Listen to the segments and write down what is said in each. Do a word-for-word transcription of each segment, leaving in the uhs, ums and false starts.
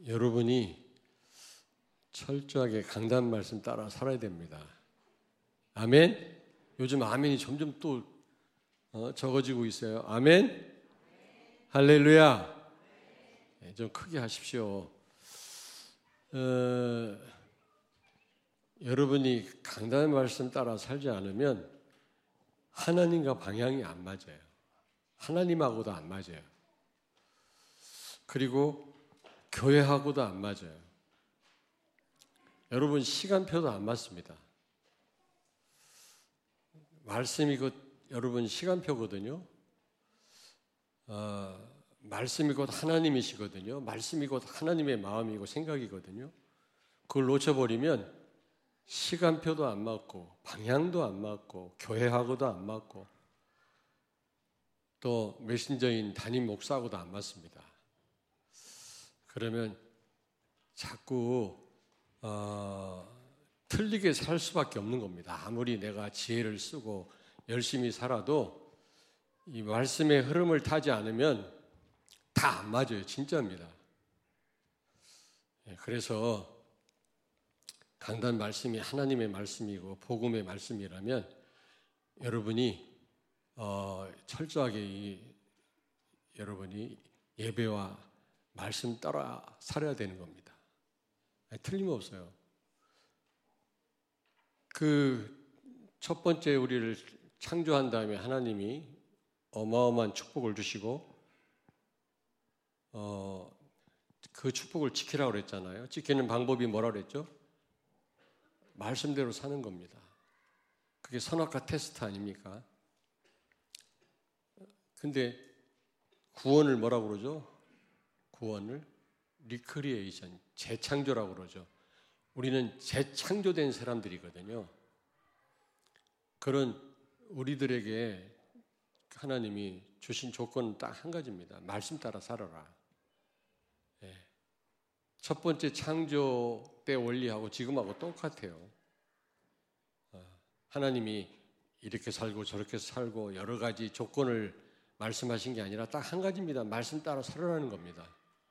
여러분이 철저하게 강단 말씀 따라 살아야 됩니다. 아멘? 요즘 아멘이 점점 또 어, 적어지고 있어요. 아멘? 할렐루야. 네, 좀 크게 하십시오. 어, 여러분이 강단 말씀 따라 살지 않으면 하나님과 방향이 안 맞아요. 하나님하고도 안 맞아요. 그리고 교회하고도 안 맞아요. 여러분 시간표도 안 맞습니다. 말씀이 곧 여러분 시간표거든요. 어, 말씀이 곧 하나님이시거든요. 말씀이 곧 하나님의 마음이고 생각이거든요. 그걸 놓쳐버리면 시간표도 안 맞고 방향도 안 맞고 교회하고도 안 맞고 또 메신저인 담임 목사하고도 안 맞습니다. 그러면 자꾸 어, 틀리게 살 수밖에 없는 겁니다. 아무리 내가 지혜를 쓰고 열심히 살아도 이 말씀의 흐름을 타지 않으면 다 안 맞아요. 진짜입니다. 그래서 강단 말씀이 하나님의 말씀이고 복음의 말씀이라면 여러분이 어, 철저하게 이, 여러분이 예배와 말씀 따라 살아야 되는 겁니다. 틀림없어요. 그 첫 번째 우리를 창조한 다음에 하나님이 어마어마한 축복을 주시고 어, 그 축복을 지키라고 그랬잖아요. 지키는 방법이 뭐라고 그랬죠? 말씀대로 사는 겁니다. 그게 선악과 테스트 아닙니까? 근데 구원을 뭐라고 그러죠? 구원을 리크리에이션, 재창조라고 그러죠. 우리는 재창조된 사람들이거든요. 그런 우리들에게 하나님이 주신 조건은 딱 한 가지입니다. 말씀 따라 살아라. 예. 첫 번째 창조 때 원리하고 지금하고 똑같아요. 하나님이 이렇게 살고 저렇게 살고 여러 가지 조건을 말씀하신 게 아니라 딱 한 가지입니다. 말씀 따라 살아라는 겁니다.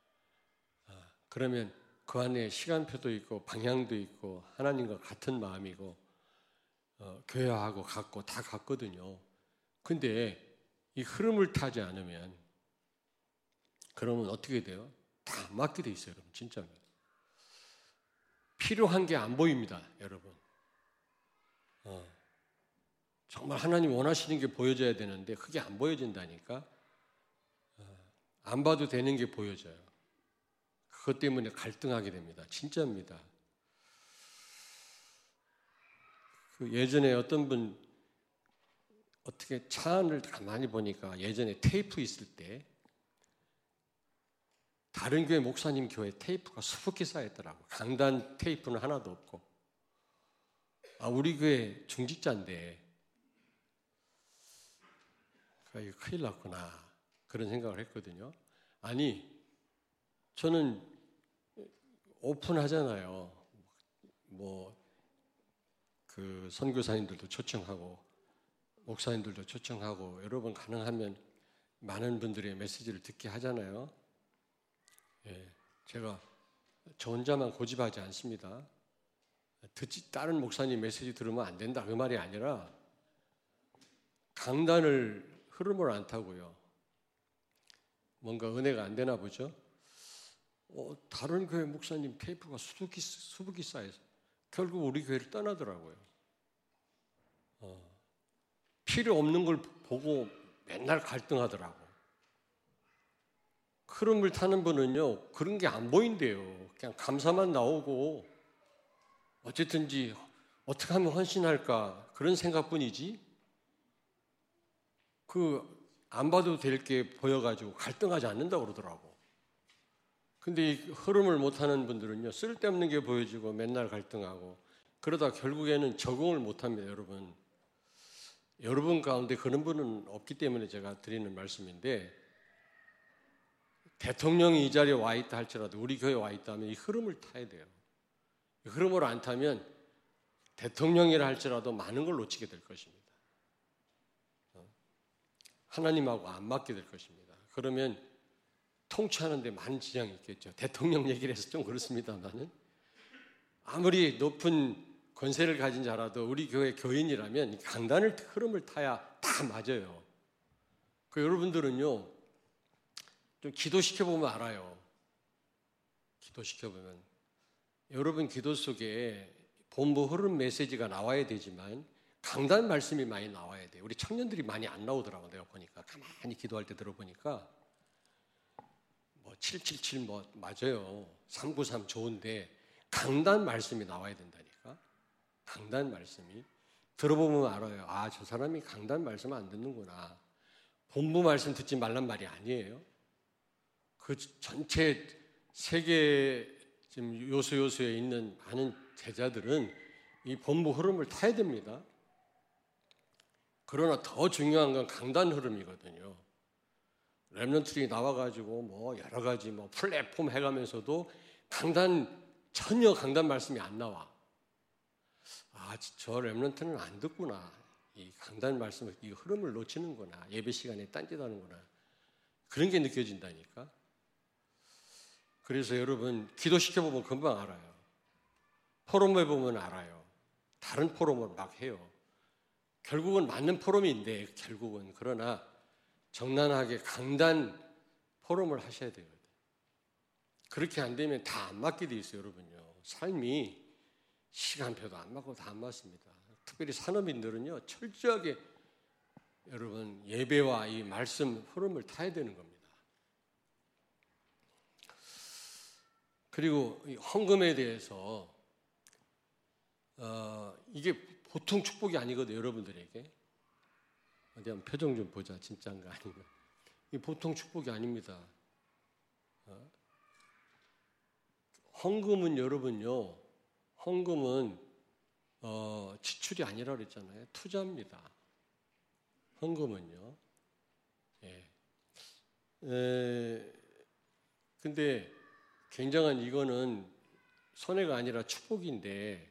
그러면 그 안에 시간표도 있고 방향도 있고 하나님과 같은 마음이고 어, 교회하고 같고 다 같거든요. 근데 이 흐름을 타지 않으면 그러면 어떻게 돼요? 다 안 맞게 돼 있어요. 여러분 진짜입니다. 필요한 게 안 보입니다. 여러분 어, 정말 하나님 원하시는 게 보여져야 되는데 그게 안 보여진다니까. 어, 안 봐도 되는 게 보여져요. 그것 때문에 갈등하게 됩니다. 진짜입니다. 그 예전에 어떤 분 어떻게 차 안을 가만히 보니까 예전에 테이프 있을 때 다른 교회 목사님 교회 테이프가 수북히 쌓였더라고요. 강단 테이프는 하나도 없고. 아, 우리 교회 중직자인데 이거 큰일 났구나 그런 생각을 했거든요. 아니 저는 오픈하잖아요. 뭐 그 선교사님들도 초청하고 목사님들도 초청하고 여러분 가능하면 많은 분들의 메시지를 듣게 하잖아요. 예, 제가 저 혼자만 고집하지 않습니다. 듣지 다른 목사님 메시지 들으면 안 된다 그 말이 아니라 강단을 흐름을 안 타고요. 뭔가 은혜가 안 되나 보죠. 어, 다른 교회 목사님 테이프가 수북이, 수북이 쌓여서 결국 우리 교회를 떠나더라고요. 어, 필요 없는 걸 보고 맨날 갈등하더라고. 흐름을 타는 분은요 그런 게 안 보인대요. 그냥 감사만 나오고 어쨌든지 어떻게 하면 헌신할까 그런 생각뿐이지 그 안 봐도 될 게 보여가지고 갈등하지 않는다고 그러더라고. 근데 이 흐름을 못하는 분들은요 쓸데없는 게 보여지고 맨날 갈등하고 그러다 결국에는 적응을 못합니다. 여러분 여러분 가운데 그런 분은 없기 때문에 제가 드리는 말씀인데 대통령이 이 자리에 와 있다 할지라도 우리 교회에 와 있다 하면 이 흐름을 타야 돼요. 이 흐름을 안 타면 대통령이라 할지라도 많은 걸 놓치게 될 것입니다. 하나님하고 안 맞게 될 것입니다. 그러면 통치하는 데 많은 지장이 있겠죠. 대통령 얘기를 해서 좀 그렇습니다만은 아무리 높은 권세를 가진 자라도 우리 교회 교인이라면 강단을 흐름을 타야 다 맞아요. 그 여러분들은요, 좀 기도시켜 보면 알아요. 기도시켜 보면 여러분 기도 속에 본부 흐름 메시지가 나와야 되지만 강단 말씀이 많이 나와야 돼요. 우리 청년들이 많이 안 나오더라고. 내가 보니까 가만히 기도할 때 들어보니까 뭐 칠칠칠 뭐 맞아요. 삼구삼 좋은데 강단 말씀이 나와야 된다니까. 강단 말씀이 들어보면 알아요. 아, 저 사람이 강단 말씀 안 듣는구나. 본부 말씀 듣지 말란 말이 아니에요. 그 전체 세계 지금 요소 요소에 있는 많은 제자들은 이 본부 흐름을 타야 됩니다. 그러나 더 중요한 건 강단 흐름이거든요. 렘넌트들이 나와가지고 뭐 여러 가지 뭐 플랫폼 해가면서도 강단 전혀 강단 말씀이 안 나와. 아, 저 렘넌트는 안 듣구나. 이 강단 말씀을 이 흐름을 놓치는구나. 예배 시간에 딴짓하는구나. 그런 게 느껴진다니까. 그래서 여러분 기도시켜 보면 금방 알아요. 포럼에 보면 알아요. 다른 포럼을 막 해요. 결국은 맞는 포럼인데 결국은 그러나 정난하게 강단 포럼을 하셔야 되거든요. 그렇게 안 되면 다 안 맞게 돼 있어요, 여러분요. 삶이 시간표도 안 맞고 다 안 맞습니다. 특별히 산업인들은요, 철저하게 여러분 예배와 이 말씀 흐름을 타야 되는 겁니다. 그리고 이 헌금에 대해서 어, 이게 보통 축복이 아니거든요, 여러분들에게. 어디 한번 표정 좀 보자, 진짜인가 아닌가. 이 보통 축복이 아닙니다. 어? 헌금은 여러분요, 헌금은 어, 지출이 아니라 그랬잖아요. 투자입니다. 헌금은요. 예. 에, 근데 굉장한 이거는 손해가 아니라 축복인데,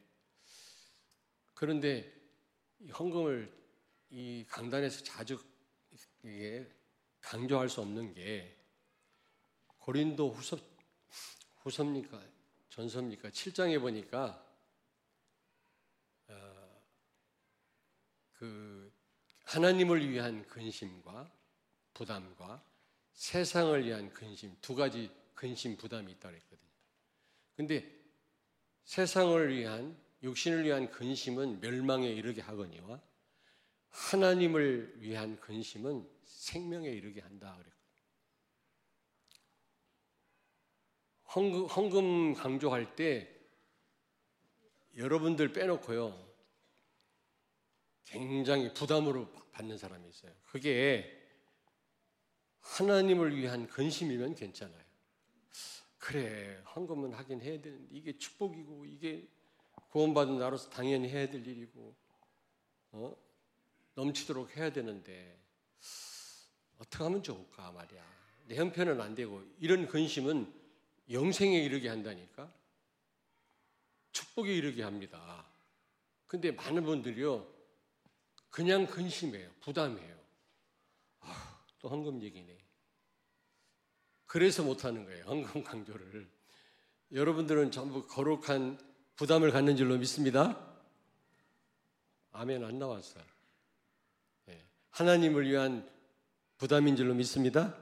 그런데 이 헌금을 이 강단에서 자주 이게 강조할 수 없는 게 고린도 후서 후서입니까 전서입니까 칠 장에 보니까 어, 그 하나님을 위한 근심과 부담과 세상을 위한 근심, 두 가지 근심 부담이 있다고 했거든요. 근데 세상을 위한, 육신을 위한 근심은 멸망에 이르게 하거니와 하나님을 위한 근심은 생명에 이르게 한다 그랬거든요. 헌금, 헌금 강조할 때 여러분들 빼놓고요, 굉장히 부담으로 받는 사람이 있어요. 그게 하나님을 위한 근심이면 괜찮아요. 그래, 헌금은 하긴 해야 되는데 이게 축복이고 이게 구원받은 나로서 당연히 해야 될 일이고 어? 넘치도록 해야 되는데 어떻게 하면 좋을까 말이야. 내 형편은 안 되고, 이런 근심은 영생에 이르게 한다니까. 축복에 이르게 합니다. 근데 많은 분들이요, 그냥 근심해요. 부담해요. 아, 또 헌금 얘기네. 그래서 못하는 거예요, 헌금 강조를. 여러분들은 전부 거룩한 부담을 갖는 줄로 믿습니다. 아멘. 안 나왔어요. 네. 하나님을 위한 부담인 줄로 믿습니다.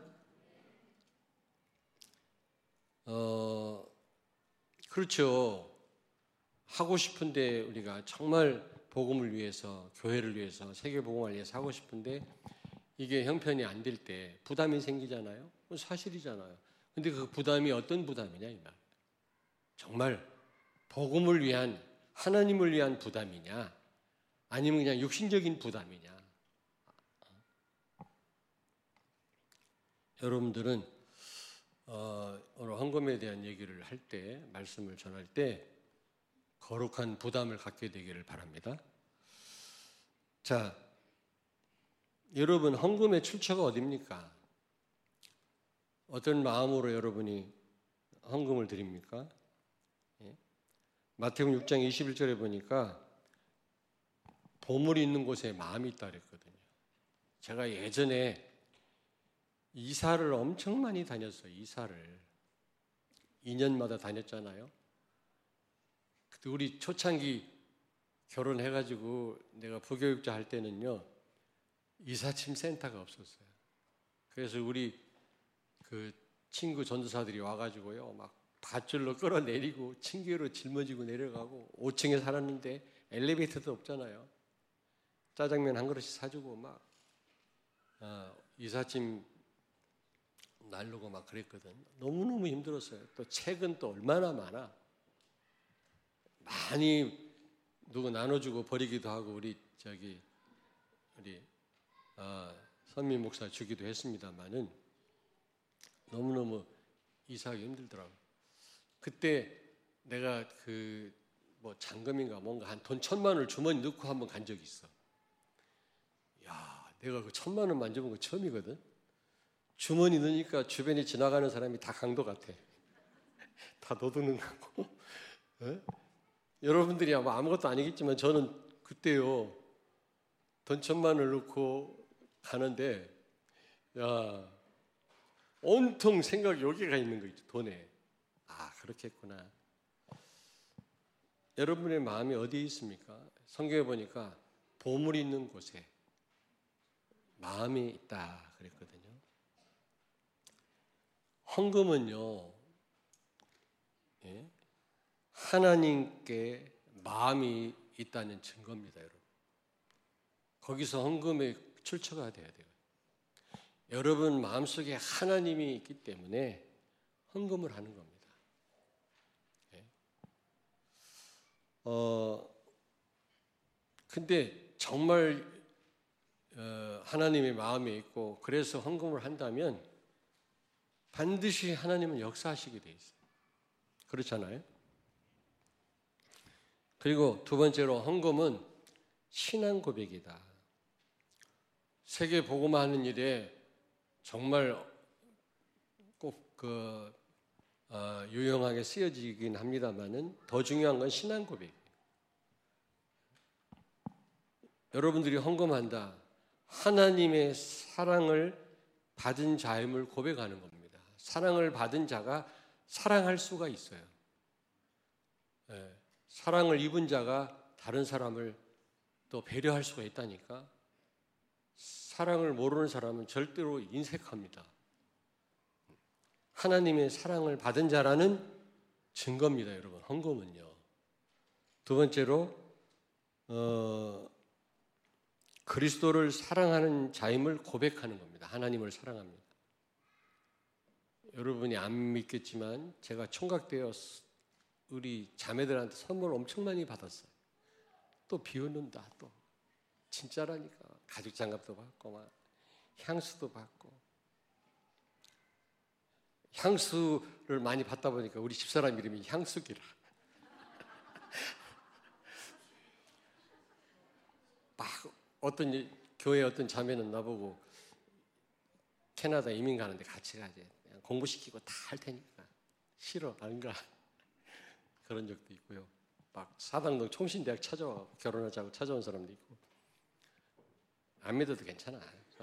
어, 그렇죠. 하고 싶은데, 우리가 정말 복음을 위해서, 교회를 위해서, 세계복음을 위해서 하고 싶은데 이게 형편이 안 될 때 부담이 생기잖아요. 사실이잖아요. 근데 그 부담이 어떤 부담이냐 이 말. 정말 복음을 위한, 하나님을 위한 부담이냐, 아니면 그냥 육신적인 부담이냐. 여러분들은 어, 오늘 헌금에 대한 얘기를 할 때, 말씀을 전할 때 거룩한 부담을 갖게 되기를 바랍니다. 자, 여러분 헌금의 출처가 어디입니까? 어떤 마음으로 여러분이 헌금을 드립니까? 예? 마태복음 육 장 이십일 절에 보니까 보물이 있는 곳에 마음이 있다 그랬거든요. 제가 예전에 이사를 엄청 많이 다녔어요. 이사를 이 년마다 다녔잖아요. 그때 우리 초창기 결혼해가지고 내가 부교육자 할 때는요, 이사침 센터가 없었어요. 그래서 우리 그 친구 전도사들이 와가지고요, 막 밧줄로 끌어내리고 층계로 짊어지고 내려가고, 오 층에 살았는데 엘리베이터도 없잖아요. 짜장면 한 그릇씩 사주고 막 어, 이삿짐 날르고 막 그랬거든. 너무너무 힘들었어요. 또 책은 또 얼마나 많아. 많이 누구 나눠주고 버리기도 하고, 우리 저기 우리 어, 선민 목사 주기도 했습니다만은 너무너무 이사하기 힘들더라고. 그때 내가 그 뭐 잔금인가 뭔가 한 돈 천만 원을 주머니 넣고 한번 간 적이 있어. 야, 내가 그 천만 원 만져본 거 처음이거든. 주머니 넣으니까 주변에 지나가는 사람이 다 강도 같아. 다 너도는 거고. 어? 여러분들이 아마 아무것도 아니겠지만 저는 그때요, 돈 천만 원을 넣고 가는데, 야, 온통 생각이 여기가 있는 거 있죠, 돈에. 아, 그렇겠구나. 여러분의 마음이 어디에 있습니까? 성경에 보니까 보물이 있는 곳에 마음이 있다 그랬거든요. 헌금은요, 예? 하나님께 마음이 있다는 증거입니다, 여러분. 거기서 헌금의 출처가 돼야 돼요. 여러분 마음속에 하나님이 있기 때문에 헌금을 하는 겁니다. 예? 어, 근데 정말 어, 하나님의 마음이 있고 그래서 헌금을 한다면 반드시 하나님은 역사하시게 돼 있어요. 그렇잖아요? 그리고 두 번째로 헌금은 신앙 고백이다. 세계 복음화하는 일에 정말 꼭 그 어, 유용하게 쓰여지긴 합니다만은 더 중요한 건 신앙 고백이에요. 여러분들이 헌금한다. 하나님의 사랑을 받은 자임을 고백하는 겁니다. 사랑을 받은 자가 사랑할 수가 있어요. 예, 사랑을 입은 자가 다른 사람을 또 배려할 수가 있다니까. 사랑을 모르는 사람은 절대로 인색합니다. 하나님의 사랑을 받은 자라는 증거입니다, 여러분. 헌금은요. 두 번째로 어, 그리스도를 사랑하는 자임을 고백하는 겁니다. 하나님을 사랑합니다. 여러분이 안 믿겠지만 제가 총각되어 우리 자매들한테 선물 엄청 많이 받았어요. 또 비웃는다. 또 진짜라니까. 가죽 장갑도 받고 막 향수도 받고. 향수를 많이 받다 보니까 우리 집사람 이름이 향수기라. 막 어떤 교회 어떤 자매는 나보고 캐나다 이민 가는데 같이 가지. 공부시키고 다 할 테니까. 싫어, 안 가. 그런 적도 있고요. 막 사당동 총신대학 찾아와 결혼하자고 찾아온 사람도 있고. 안 믿어도 괜찮아.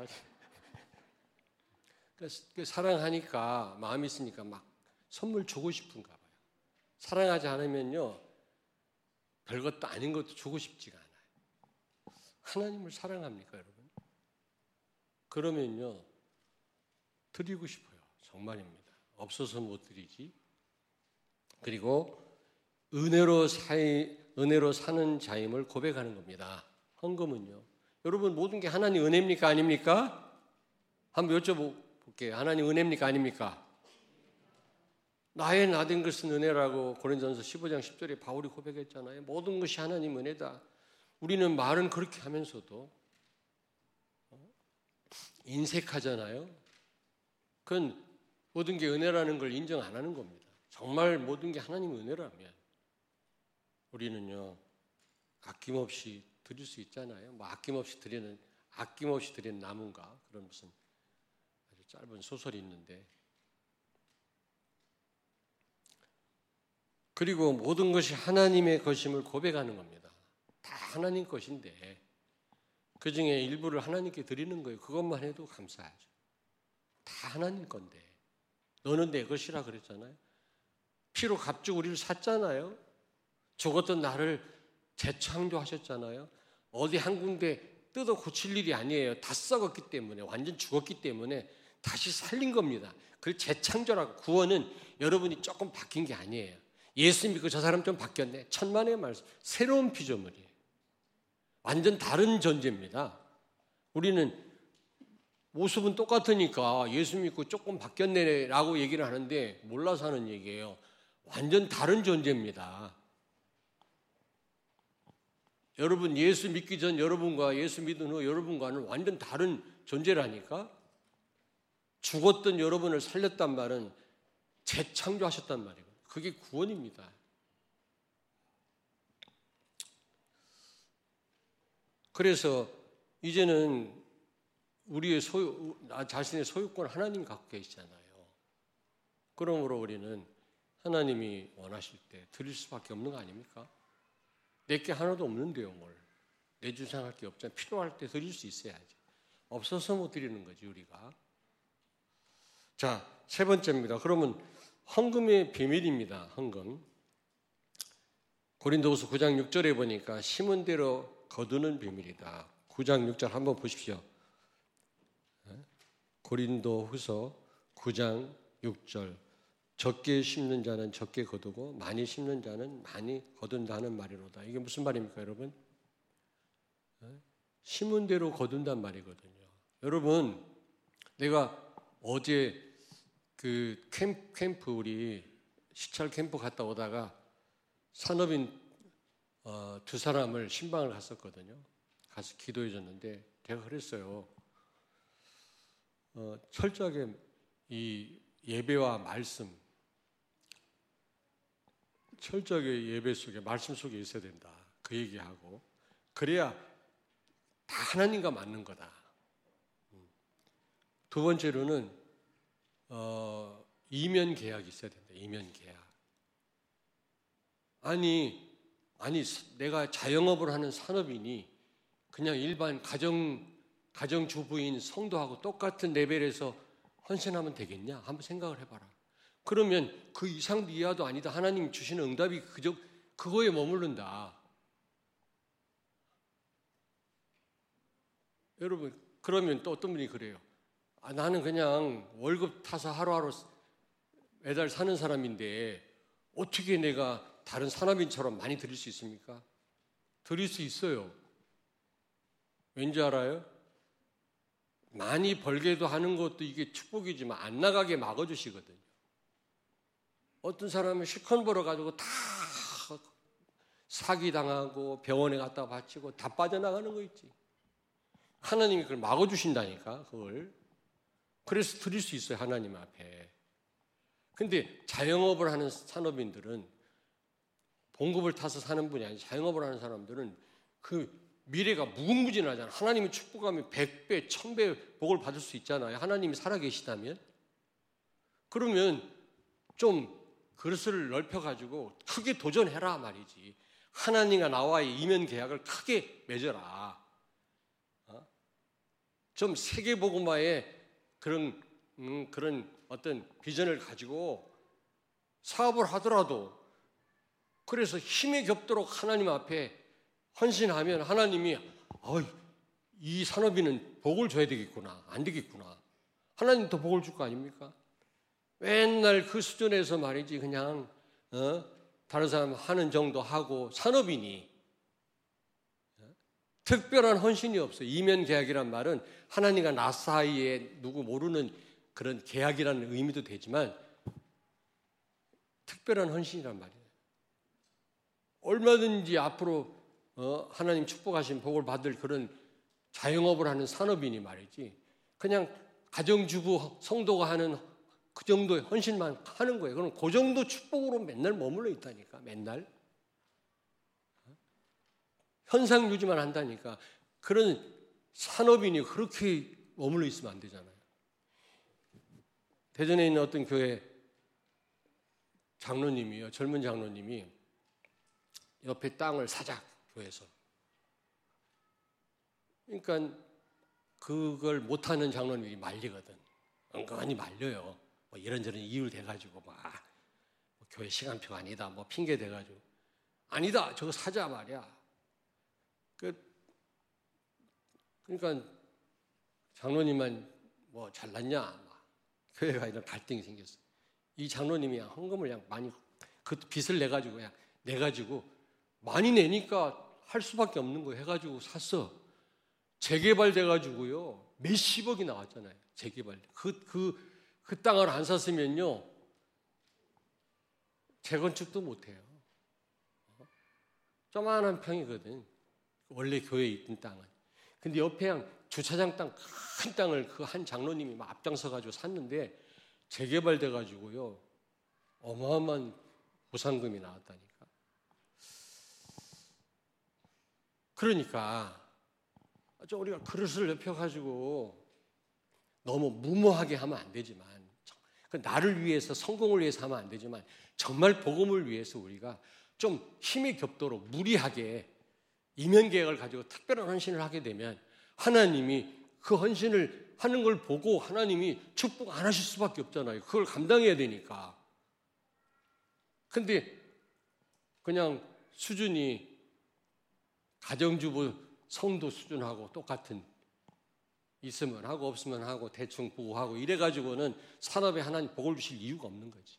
사랑하니까, 마음이 있으니까 막 선물 주고 싶은가 봐요. 사랑하지 않으면요, 별것도 아닌 것도 주고 싶지가 않아요. 하나님을 사랑합니까, 여러분? 그러면요, 드리고 싶어요. 정말입니다. 없어서 못 드리지. 그리고 은혜로 사이, 은혜로 사는 자임을 고백하는 겁니다. 헌금은요. 여러분, 모든 게 하나님 은혜입니까, 아닙니까? 한번 여쭤볼게요. 하나님 은혜입니까, 아닙니까? 나의 나된 것은 은혜라고 고린도전서 십오 장 십 절에 바울이 고백했잖아요. 모든 것이 하나님 은혜다. 우리는 말은 그렇게 하면서도 인색하잖아요. 그건 모든 게 은혜라는 걸 인정 안 하는 겁니다. 정말 모든 게 하나님 은혜라면 우리는요, 아낌없이 드릴 수 있잖아요. 뭐 아낌없이 드리는, 아낌없이 드리는 나무인가? 그런 무슨 아주 짧은 소설이 있는데. 그리고 모든 것이 하나님의 것임을 고백하는 겁니다. 다 하나님 것인데 그 중에 일부를 하나님께 드리는 거예요. 그것만 해도 감사하죠. 다 하나님 건데. 너는 내 것이라 그랬잖아요. 피로 값주고 우리를 샀잖아요. 죽었던 나를 재창조하셨잖아요. 어디 한 군데 뜯어 고칠 일이 아니에요. 다 썩었기 때문에, 완전 죽었기 때문에 다시 살린 겁니다. 그 재창조라고, 구원은 여러분이 조금 바뀐 게 아니에요. 예수 믿고 저 사람 좀 바뀌었네. 천만의 말씀. 새로운 피조물이에요. 완전 다른 존재입니다. 우리는 모습은 똑같으니까 예수 믿고 조금 바뀌었네라고 얘기를 하는데 몰라서 하는 얘기예요. 완전 다른 존재입니다. 여러분 예수 믿기 전 여러분과 예수 믿은 후 여러분과는 완전 다른 존재라니까. 죽었던 여러분을 살렸단 말은 재창조하셨단 말이에요. 그게 구원입니다. 그래서 이제는 우리의 소유, 나 자신의 소유권 하나님 갖고 계시잖아요. 그러므로 우리는 하나님이 원하실 때 드릴 수밖에 없는 거 아닙니까? 내게 하나도 없는데요, 뭘. 내 주장할 게 없잖아요. 필요할 때 드릴 수 있어야지. 없어서 못 드리는 거지, 우리가. 자, 세 번째입니다. 그러면 헌금의 비밀입니다. 헌금. 고린도후서 구 장 육 절에 보니까 심은 대로 거두는 비밀이다. 구 장 육 절 한번 보십시오. 고린도후서 구 장 육 절. 적게 심는 자는 적게 거두고 많이 심는 자는 많이 거둔다는 말이로다. 이게 무슨 말입니까, 여러분? 심은 대로 거둔단 말이거든요. 여러분, 내가 어제 그 캠프, 캠프 우리 시찰 캠프 갔다 오다가 산업인 어, 두 사람을 신방을 갔었거든요. 가서 기도해 줬는데 제가 그랬어요. 어, 철저하게 이 예배와 말씀, 철저하게 예배 속에 말씀 속에 있어야 된다. 그 얘기하고 그래야 다 하나님과 맞는 거다. 두 번째로는 어, 이면 계약이 있어야 된다. 이면 계약. 아니, 아니 내가 자영업을 하는 산업인이 그냥 일반 가정 가정주부인 성도하고 똑같은 레벨에서 헌신하면 되겠냐? 한번 생각을 해봐라. 그러면 그 이상도 이하도 아니다. 하나님 주시는 응답이 그저 그거에 머무른다. 여러분, 그러면 또 어떤 분이 그래요. 아, 나는 그냥 월급 타서 하루하루 매달 사는 사람인데 어떻게 내가 다른 산업인처럼 많이 드릴 수 있습니까? 드릴 수 있어요. 왠지 알아요? 많이 벌게도 하는 것도 이게 축복이지만 안 나가게 막아주시거든요. 어떤 사람은 실컷 벌어가지고 다 사기당하고 병원에 갔다 바치고 다 빠져나가는 거 있지. 하나님이 그걸 막아주신다니까, 그걸. 그래서 드릴 수 있어요, 하나님 앞에. 근데 자영업을 하는 산업인들은 봉급을 타서 사는 분이 아니라 자영업을 하는 사람들은 그 미래가 무궁무진하잖아요. 하나님이 축복하면 백 배, 천 배 복을 받을 수 있잖아요. 하나님이 살아계시다면. 그러면 좀 그릇을 넓혀가지고 크게 도전해라 말이지. 하나님과 나와의 이면 계약을 크게 맺어라. 어? 좀 세계복음화의 그런 음, 그런 어떤 비전을 가지고 사업을 하더라도 그래서 힘이 겹도록 하나님 앞에 헌신하면 하나님이 어, 이 산업인은 복을 줘야 되겠구나. 안 되겠구나. 하나님 더 복을 줄 거 아닙니까? 맨날 그 수준에서 말이지 그냥 어? 다른 사람 하는 정도 하고 산업인이 어? 특별한 헌신이 없어요. 이면 계약이란 말은 하나님과 나 사이에 누구 모르는 그런 계약이라는 의미도 되지만 특별한 헌신이란 말이에요. 얼마든지 앞으로 어, 하나님 축복하신 복을 받을 그런 자영업을 하는 산업인이 말이지 그냥 가정주부 성도가 하는 그 정도의 헌신만 하는 거예요. 그럼 그 정도 축복으로 맨날 머물러 있다니까. 맨날 현상 유지만 한다니까. 그런 산업인이 그렇게 머물러 있으면 안 되잖아요. 대전에 있는 어떤 교회 장로님이요, 젊은 장로님이 옆에 땅을 사자, 교회에서. 그러니까 그걸 못하는 장로님이 말리거든. 은근히 말려요. 뭐 이런저런 이유를 대가지고 막 뭐 교회 시간표가 아니다, 뭐 핑계 대가지고 아니다, 저거 사자 말이야. 그 그러니까 장로님만 뭐 잘났냐, 막 교회가 이런 갈등이 생겼어. 이 장로님이 헌금을 그냥 많이 그 빚을 내 가지고 그냥 내 가지고 많이 내니까 할 수밖에 없는 거 해가지고 샀어. 재개발돼 가지고요 몇십억이 나왔잖아요. 재개발. 그 그 그 땅을 안 샀으면요 재건축도 못 해요. 조만한 평이거든. 원래 교회에 있던 땅은. 근데 옆에 한 주차장 땅, 큰 땅을 그 한 장로님이 막 앞장서 가지고 샀는데 재개발돼 가지고요 어마어마한 보상금이 나왔다니까. 그러니까 우리가 그릇을 넓혀가지고 너무 무모하게 하면 안 되지만, 나를 위해서 성공을 위해서 하면 안 되지만, 정말 복음을 위해서 우리가 좀 힘이 겹도록 무리하게 이면계획을 가지고 특별한 헌신을 하게 되면 하나님이 그 헌신을 하는 걸 보고 하나님이 축복 안 하실 수밖에 없잖아요. 그걸 감당해야 되니까. 근데 그냥 수준이 가정주부 성도 수준하고 똑같은, 있으면 하고 없으면 하고 대충 보고하고 이래가지고는 산업에 하나님 복을 주실 이유가 없는 거지.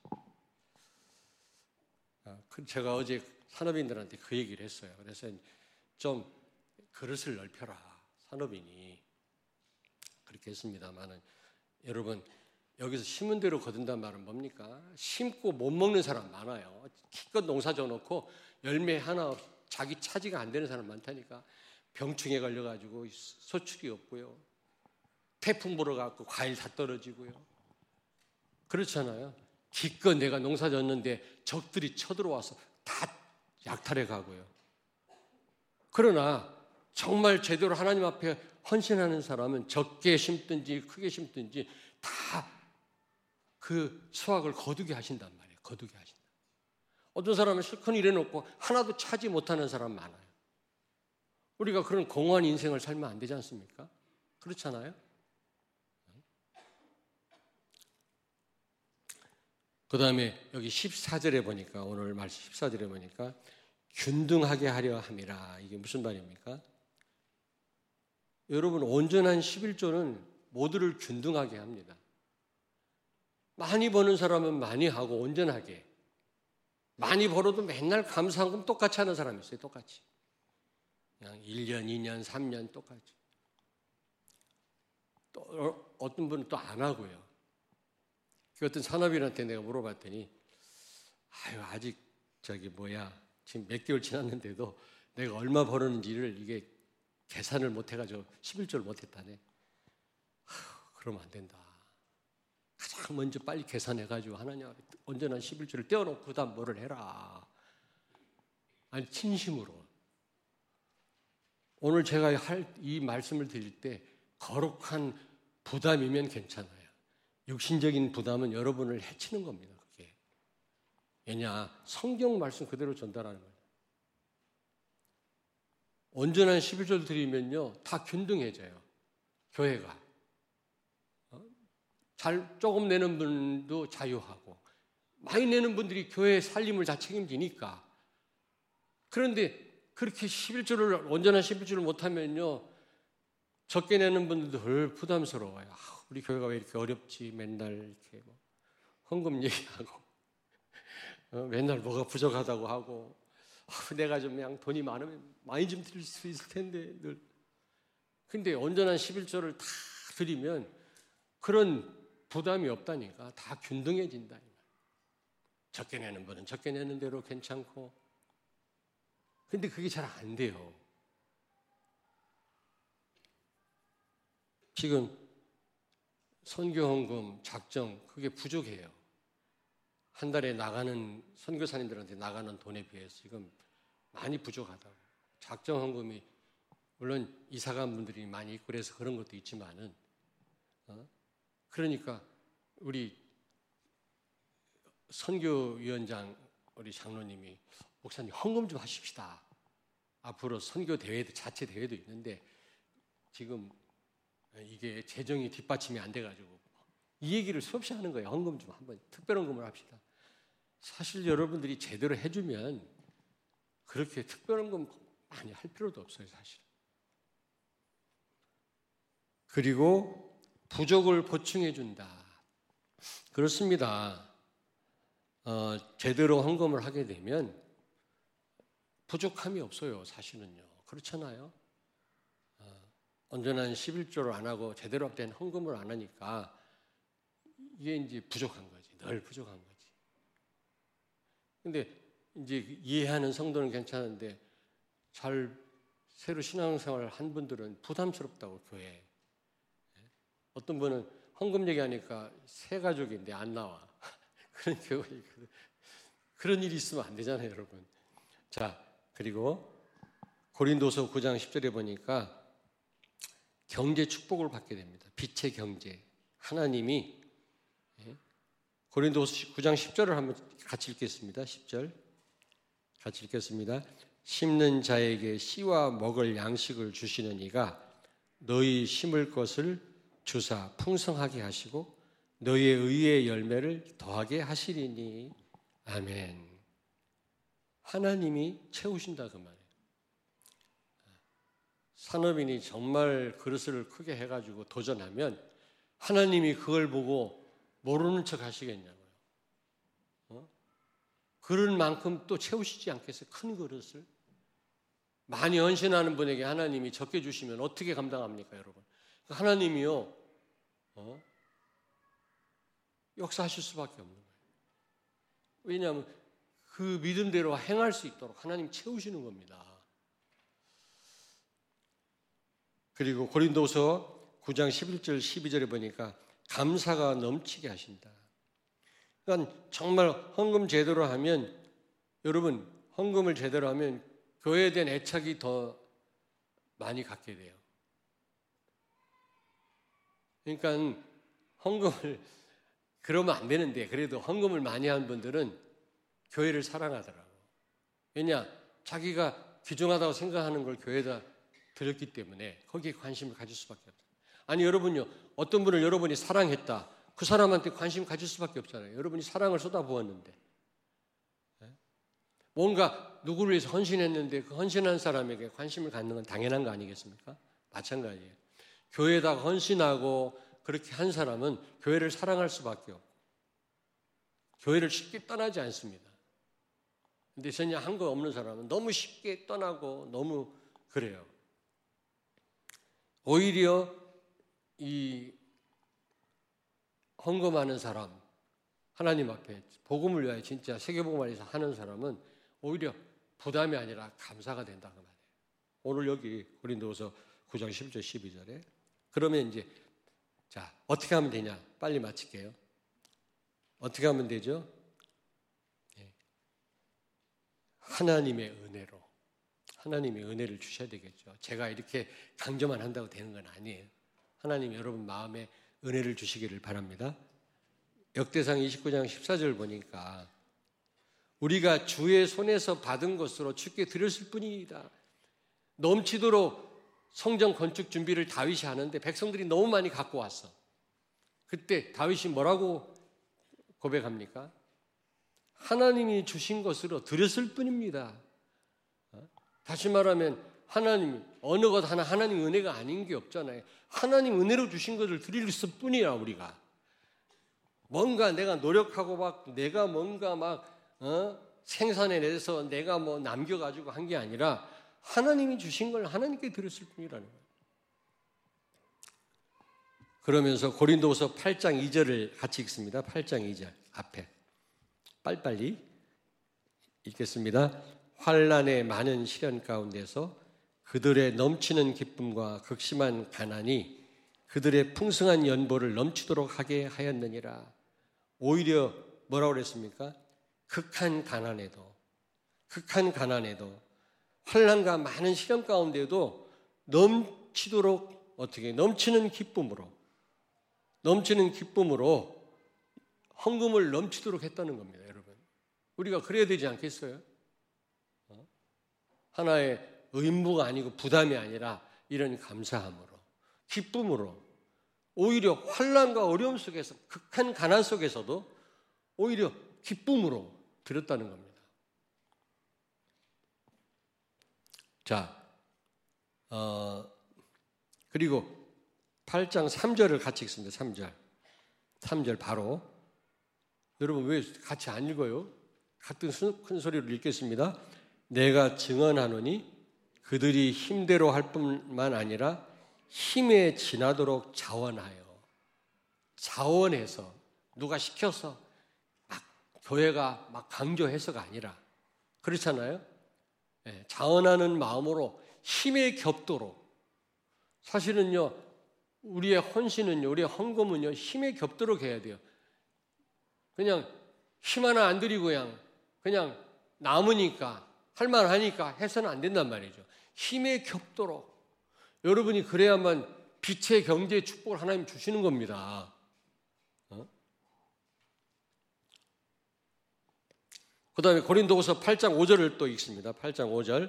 제가 어제 산업인들한테 그 얘기를 했어요. 그래서 좀 그릇을 넓혀라, 산업인이. 그렇게 했습니다만은, 여러분 여기서 심은 대로 거둔단 말은 뭡니까? 심고 못 먹는 사람 많아요. 기껏 농사 져놓고 열매 하나 자기 차지가 안 되는 사람 많다니까. 병충해 걸려가지고 소출이 없고요, 태풍 불어갖고 과일 다 떨어지고요. 그렇잖아요. 기껏 내가 농사 졌는데 적들이 쳐들어와서 다 약탈해 가고요. 그러나 정말 제대로 하나님 앞에 헌신하는 사람은 적게 심든지 크게 심든지 다 그 수확을 거두게 하신단 말이에요. 거두게 하신다. 어떤 사람은 실컷 일해놓고 하나도 차지 못하는 사람 많아요. 우리가 그런 공허한 인생을 살면 안 되지 않습니까? 그렇잖아요. 그 다음에 여기 십사 절에 보니까, 오늘 말씀 십사 절에 보니까 균등하게 하려 함이라. 이게 무슨 말입니까? 여러분, 온전한 십일조는 모두를 균등하게 합니다. 많이 버는 사람은 많이 하고 온전하게, 많이 벌어도 맨날 감사한금 똑같이 하는 사람이 있어요. 똑같이. 그냥 일 년, 이 년, 삼 년 똑같이. 또 어떤 분은 또 안 하고요. 그 어떤 산업인한테 내가 물어봤더니, 아유, 아직 저기 뭐야, 지금 몇 개월 지났는데도 내가 얼마 벌었는지를 이게 계산을 못 해가지고 십일조를 못 했다네. 그러면 안 된다. 가장 먼저 빨리 계산해가지고 하나님 앞에 온전한 십일조를 떼어놓고 그 다음 뭐를 해라. 아니, 진심으로. 오늘 제가 할 이 말씀을 드릴 때 거룩한 부담이면 괜찮아요. 육신적인 부담은 여러분을 해치는 겁니다. 그게. 왜냐, 성경 말씀 그대로 전달하는 거예요. 온전한 십일조를 드리면요 다 균등해져요. 교회가. 잘 조금 내는 분도 자유하고, 많이 내는 분들이 교회 살림을 다 책임지니까. 그런데 그렇게 십일조를, 온전한 십일조를 못하면요 적게 내는 분들도 덜 부담스러워요. 아, 우리 교회가 왜 이렇게 어렵지? 맨날 이렇게 뭐 헌금 얘기하고 어, 맨날 뭐가 부족하다고 하고, 아, 내가 좀 그냥 돈이 많으면 많이 좀 드릴 수 있을 텐데 늘. 근데 온전한 십일조를 다 드리면 그런 부담이 없다니까. 다 균등해진다. 적게 내는 분은 적게 내는 대로 괜찮고. 근데 그게 잘 안 돼요. 지금 선교헌금 작정 그게 부족해요. 한 달에 나가는, 선교사님들한테 나가는 돈에 비해서 지금 많이 부족하다고. 작정헌금이 물론 이사간 분들이 많이 있고 그래서 그런 것도 있지만은 어? 그러니까 우리 선교위원장 우리 장로님이, 목사님 헌금 좀 하십시다. 앞으로 선교 대회도, 자체 대회도 있는데 지금 이게 재정이 뒷받침이 안 돼가지고 이 얘기를 수없이 하는 거예요. 헌금 좀 한번 특별 헌금을 합시다. 사실 여러분들이 제대로 해주면 그렇게 특별 헌금 많이 할 필요도 없어요, 사실. 그리고 부족을 보충해 준다. 그렇습니다. 어, 제대로 헌금을 하게 되면 부족함이 없어요, 사실은요. 그렇잖아요. 어, 온전한 십일조를 안 하고 제대로 된 헌금을 안 하니까 이게 이제 부족한 거지. 늘 부족한 거지. 근데 이제 이해하는 성도는 괜찮은데 잘 새로 신앙생활을 한 분들은 부담스럽다고, 교회에. 어떤 분은 헌금 얘기하니까 새 가족인데 안 나와. 그런 경우가 있거든. 그런 일이 있으면 안 되잖아요, 여러분. 자, 그리고 고린도서 구 장 십 절에 보니까 경제 축복을 받게 됩니다. 빛의 경제. 하나님이, 고린도서 구 장 십 절을 한번 같이 읽겠습니다. 십 절 같이 읽겠습니다. 심는 자에게 씨와 먹을 양식을 주시는 이가 너희 심을 것을 주사 풍성하게 하시고 너희의 의의 열매를 더하게 하시리니. 아멘. 하나님이 채우신다 그 말이에요. 산업인이 정말 그릇을 크게 해가지고 도전하면 하나님이 그걸 보고 모르는 척 하시겠냐고요. 어? 그릇 만큼 또 채우시지 않겠어요? 큰 그릇을. 많이 헌신하는 분에게 하나님이 적게 주시면 어떻게 감당합니까, 여러분? 하나님이요, 어? 역사하실 수밖에 없는 거예요. 왜냐하면 그 믿음대로 행할 수 있도록 하나님 채우시는 겁니다. 그리고 고린도서 구 장 십일 절 십이 절에 보니까 감사가 넘치게 하신다. 그러니까 정말 헌금 제대로 하면, 여러분 헌금을 제대로 하면 교회에 대한 애착이 더 많이 갖게 돼요. 그러니까 헌금을, 그러면 안 되는데 그래도 헌금을 많이 한 분들은 교회를 사랑하더라고. 왜냐? 자기가 귀중하다고 생각하는 걸 교회에다 드렸기 때문에 거기에 관심을 가질 수밖에 없어요. 아니 여러분요, 어떤 분을 여러분이 사랑했다. 그 사람한테 관심 가질 수밖에 없잖아요. 여러분이 사랑을 쏟아부었는데, 뭔가 누구를 위해서 헌신했는데 그 헌신한 사람에게 관심을 갖는 건 당연한 거 아니겠습니까? 마찬가지예요. 교회에다가 헌신하고 그렇게 한 사람은 교회를 사랑할 수밖에 없고 교회를 쉽게 떠나지 않습니다. 근데 전혀 한 거 없는 사람은 너무 쉽게 떠나고 너무 그래요. 오히려 이 헌금하는 사람, 하나님 앞에 복음을 위하여 진짜 세계복음을 위해서 하는 사람은 오히려 부담이 아니라 감사가 된다 그 말이에요. 오늘 여기 고린도서 구 장 십 절 십이 절에 그러면 이제 자, 어떻게 하면 되냐? 빨리 마칠게요. 어떻게 하면 되죠? 네. 하나님의 은혜로, 하나님의 은혜를 주셔야 되겠죠. 제가 이렇게 강조만 한다고 되는 건 아니에요. 하나님 여러분 마음에 은혜를 주시기를 바랍니다. 역대상 이십구 장 십사 절 보니까 우리가 주의 손에서 받은 것으로 주께 드렸을 뿐이다. 넘치도록 성전 건축 준비를 다윗이 하는데 백성들이 너무 많이 갖고 왔어. 그때 다윗이 뭐라고 고백합니까? 하나님이 주신 것으로 드렸을 뿐입니다. 다시 말하면 하나님, 어느 것 하나 하나님 은혜가 아닌 게 없잖아요. 하나님 은혜로 주신 것을 드렸을 뿐이야 우리가. 뭔가 내가 노력하고 막 내가 뭔가 막 어? 생산해내서 내가 뭐 남겨가지고 한 게 아니라 하나님이 주신 걸 하나님께 드렸을 뿐이라는 거예요. 그러면서 고린도서 팔 장 이 절을 같이 읽습니다. 팔 장 이 절 앞에 빨리빨리 읽겠습니다. 환난의 많은 시련 가운데서 그들의 넘치는 기쁨과 극심한 가난이 그들의 풍성한 연보를 넘치도록 하게 하였느니라. 오히려 뭐라고 그랬습니까? 극한 가난에도 극한 가난에도 환난과 많은 시련 가운데도 넘치도록 어떻게 넘치는 기쁨으로 넘치는 기쁨으로 헌금을 넘치도록 했다는 겁니다, 여러분. 우리가 그래야 되지 않겠어요? 어? 하나의 의무가 아니고 부담이 아니라 이런 감사함으로, 기쁨으로 오히려 환난과 어려움 속에서, 극한 가난 속에서도 오히려 기쁨으로 드렸다는 겁니다. 자, 어, 그리고 팔 장 삼 절을 같이 읽습니다. 삼 절. 삼 절 바로. 여러분 왜 같이 안 읽어요? 같은 큰 소리로 읽겠습니다. 내가 증언하노니 그들이 힘대로 할 뿐만 아니라 힘에 지나도록 자원하여, 자원해서, 누가 시켜서 막 교회가 막 강조해서가 아니라, 그렇잖아요. 네, 자원하는 마음으로 힘에 겹도록. 사실은요, 우리의 헌신은요, 우리의 헌금은요, 힘에 겹도록 해야 돼요. 그냥 힘 하나 안 들이고 그냥 그냥 남으니까, 할만하니까 해서는 안 된단 말이죠. 힘에 겹도록. 여러분이 그래야만 빛의 경제의 축복을 하나님 주시는 겁니다. 어? 그 다음에 고린도후서 팔 장 오 절을 또 읽습니다. 팔 장 오 절.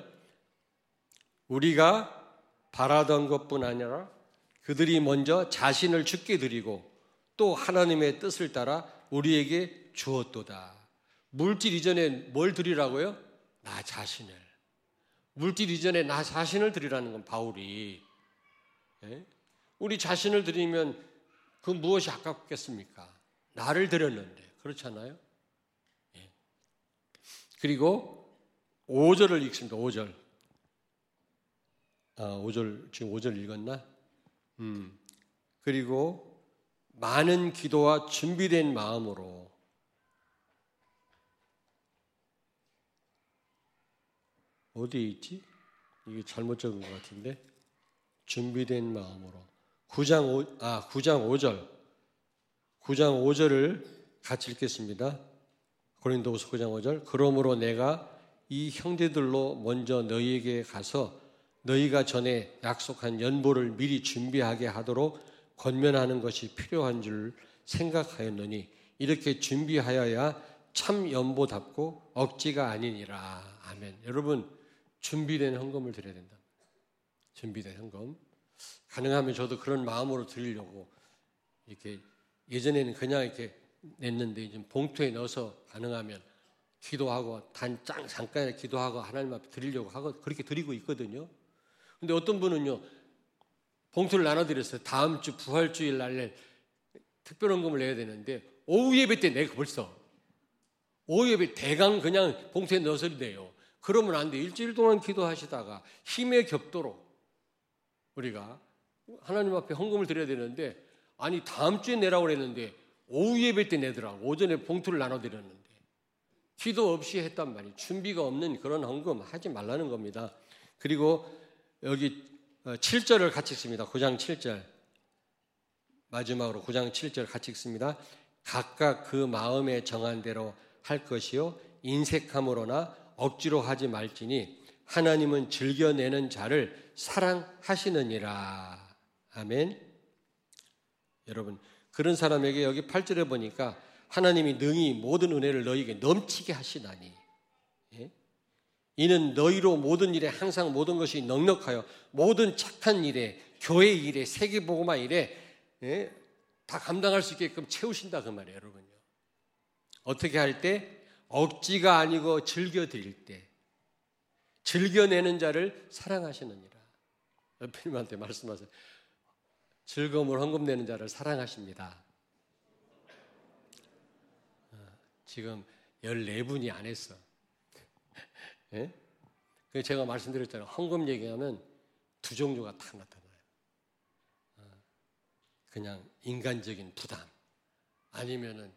우리가 바라던 것뿐 아니라 그들이 먼저 자신을 주께 드리고 또 하나님의 뜻을 따라 우리에게 주었도다. 물질 이전에 뭘 드리라고요? 나 자신을. 물질 이전에 나 자신을 드리라는 건 바울이. 예? 우리 자신을 드리면 그 무엇이 아깝겠습니까? 나를 드렸는데. 그렇잖아요? 예. 그리고 오 절을 읽습니다. 오 절. 아, 오 절, 지금 오 절 읽었나? 음. 그리고 많은 기도와 준비된 마음으로. 어디에 있지? 이게 잘못 적은 것 같은데. 준비된 마음으로. 구 장 오, 아, 구 장 오 절. 구 장 오 절을 같이 읽겠습니다. 고린도후서 구 장 오 절. 그러므로 내가 이 형제들로 먼저 너희에게 가서 너희가 전에 약속한 연보를 미리 준비하게 하도록 권면하는 것이 필요한 줄 생각하였노니 이렇게 준비하여야 참 연보답고 억지가 아니니라. 아멘. 여러분, 준비된 헌금을 드려야 된다. 준비된 헌금. 가능하면 저도 그런 마음으로 드리려고 이렇게, 예전에는 그냥 이렇게 냈는데 이제 봉투에 넣어서 가능하면 기도하고 단짱 잠깐 기도하고 하나님 앞에 드리려고 하고 그렇게 드리고 있거든요. 근데 어떤 분은요, 봉투를 나눠드렸어요. 다음 주 부활주일 날에 특별헌금을 내야 되는데 오후 예배 때 내가 벌써 오후 예배 대강 그냥 봉투에 넣어서 내요. 그러면 안 돼. 일주일 동안 기도하시다가 힘에 겹도록 우리가 하나님 앞에 헌금을 드려야 되는데, 아니 다음 주에 내라고 그랬는데 오후 예배 때 내더라고. 오전에 봉투를 나눠드렸는데 기도 없이 했단 말이에요. 준비가 없는 그런 헌금 하지 말라는 겁니다. 그리고 여기 칠 절을 같이 읽습니다. 구 장 칠 절. 마지막으로 구 장 칠 절 같이 읽습니다. 각각 그 마음에 정한 대로 할 것이요 인색함으로나 억지로 하지 말지니 하나님은 즐겨내는 자를 사랑하시느니라. 아멘. 여러분, 그런 사람에게 여기 팔 절에 보니까 하나님이 능히 모든 은혜를 너희에게 넘치게 하시나니, 예? 이는 너희로 모든 일에 항상 모든 것이 넉넉하여 모든 착한 일에, 교회 일에, 세계복음화 일에, 예? 다 감당할 수 있게끔 채우신다 그 말이에요. 여러분요. 어떻게 할 때? 억지가 아니고 즐겨드릴 때, 즐겨내는 자를 사랑하시느니라. 옆에님한테 말씀하세요. 즐거움을 헌금 내는 자를 사랑하십니다. 지금 열네 분이 안 했어. 예? 제가 말씀드렸잖아요. 헌금 얘기하면 두 종류가 다 나타나요. 그냥 인간적인 부담, 아니면은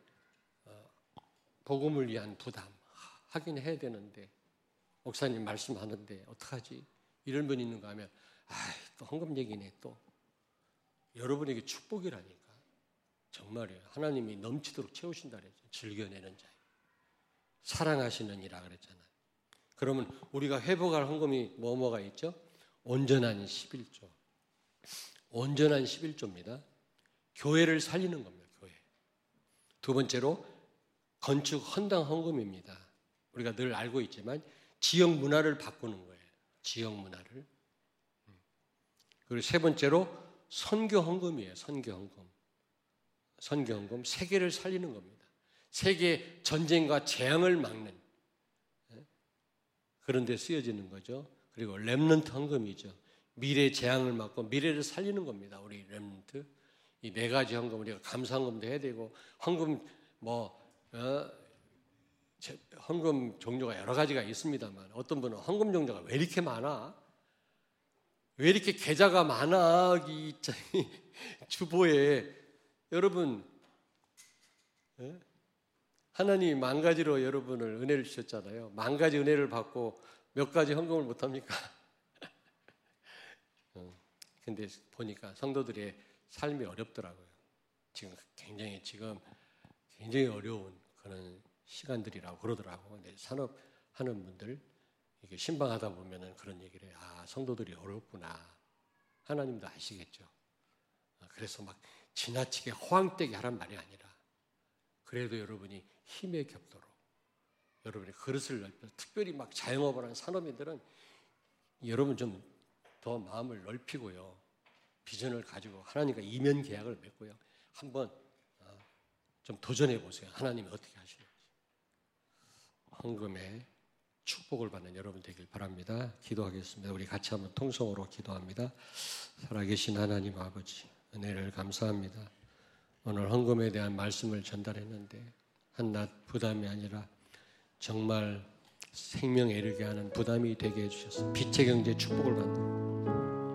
복음을 위한 부담. 하긴 해야 되는데 목사님 말씀하는데 어떡하지? 이런 분이 있는가 하면 아이, 또 헌금 얘기네 또. 여러분에게 축복이라니까. 정말이에요. 하나님이 넘치도록 채우신다 그랬죠. 즐겨내는 자. 사랑하시느니라 그랬잖아요. 그러면 우리가 회복할 헌금이 뭐뭐가 있죠? 온전한 십일조. 온전한 십일조입니다. 교회를 살리는 겁니다. 교회. 두 번째로 건축 헌당 헌금입니다. 우리가 늘 알고 있지만 지역 문화를 바꾸는 거예요. 지역 문화를. 그리고 세 번째로 선교 헌금이에요. 선교 헌금. 선교 헌금, 세계를 살리는 겁니다. 세계 전쟁과 재앙을 막는 그런 데 쓰여지는 거죠. 그리고 렘넌트 헌금이죠. 미래 재앙을 막고 미래를 살리는 겁니다. 우리 렘넌트. 이 네 가지 헌금, 우리가 감사 헌금도 해야 되고, 헌금 뭐 어, 헌금 종류가 여러 가지가 있습니다만, 어떤 분은 헌금 종류가 왜 이렇게 많아? 왜 이렇게 계좌가 많아? 이 주보에. 여러분, 하나님이 만 가지로 여러분을 은혜를 주셨잖아요. 만 가지 은혜를 받고 몇 가지 헌금을 못 합니까? 근데 보니까 성도들의 삶이 어렵더라고요. 지금 굉장히 지금 굉장히 어려운 그런 시간들이라고 그러더라고요. 근데 산업하는 분들 이게 신방하다 보면은 그런 얘기를 해요. 아, 성도들이 어렵구나. 하나님도 아시겠죠. 그래서 막 지나치게 허황되게 하란 말이 아니라, 그래도 여러분이 힘에 겹도록 여러분이 그릇을 넓혀서, 특별히 막 자영업을 하는 산업인들은 여러분 좀 더 마음을 넓히고요, 비전을 가지고 하나님과 이면 계약을 맺고요, 한번 좀 도전해 보세요. 하나님이 어떻게 하시는지. 헌금에 축복을 받는 여러분 되길 바랍니다. 기도하겠습니다. 우리 같이 한번 통성으로 기도합니다. 살아계신 하나님 아버지, 은혜를 감사합니다. 오늘 헌금에 대한 말씀을 전달했는데 한낱 부담이 아니라 정말 생명에 이르게 하는 부담이 되게 해주셔서 빛의 경제 축복을 받는